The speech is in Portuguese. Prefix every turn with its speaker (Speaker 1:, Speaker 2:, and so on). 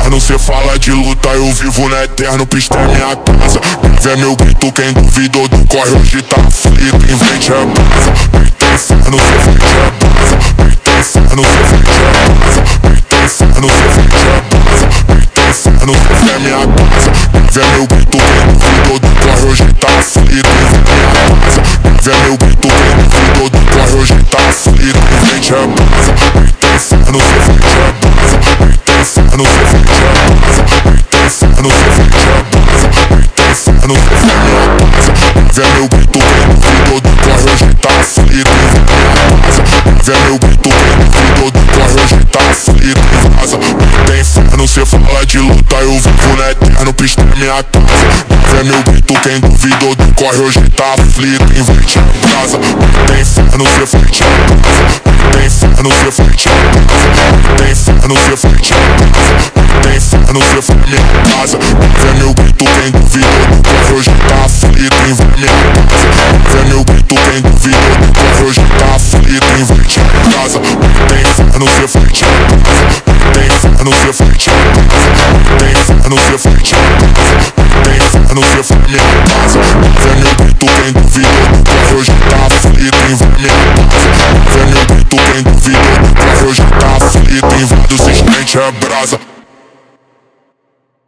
Speaker 1: inferno. Cê fala de luta, eu vivo no eterno. Pista é minha casa, breve é meu grito. Quem duvidou do corre hoje tá aflito. Invente é brasa, grita inferno, cê frente é brasa. Grita inferno, cê frente é brasa. Grita inferno, cê frente é brasa. Grita inferno, cê é minha casa, breve é meu grito. Quem duvidou do corre hoje tá aflito. Invente minha casa, breve é meu grito. Quem duvidou do corre hoje tá aflito. Invente é brasa, grita inferno, cê frente é brasa. Grita inferno, cê frente é brasa. Grita inferno, cê frente é brasa. Grita inferno, cê é minha casa, breve é meu grito. Quem duvidou do corre hoje tá aflito. Invente minha casa, breve é meu grito. Quem duvidou do corre hoje tá aflito. Vaza, grita inferno, cê fala de luta, eu vivo no eterno. Pista é minha casa, breve é meu grito. Quem duvidou do corre hoje tá aflito. Invente a brasa, grita inferno, cê frente a brasa. Grita inferno, cê frente a brasa. Grita inferno, cê frente a brasa. Grita inferno, cê foi minha casa, breve é meu grito. Quem duvidou do corre hoje tá aflito. Invente minha casa, breve é meu grito. Quem duvidou do corre hoje tá aflito. Invente a brasa, grita inferno, cê frente a brasa. Grita inferno, cê frente a brasa. Grita inferno, cê frente a brasa. Grita inferno, cê foi minha casa, breve é meu grito. Quem duvidou do corre hoje tá aflito. Invente minha casa, breve é meu grito. Quem duvidou do corre hoje tá aflito. Invade o sistente é brasa.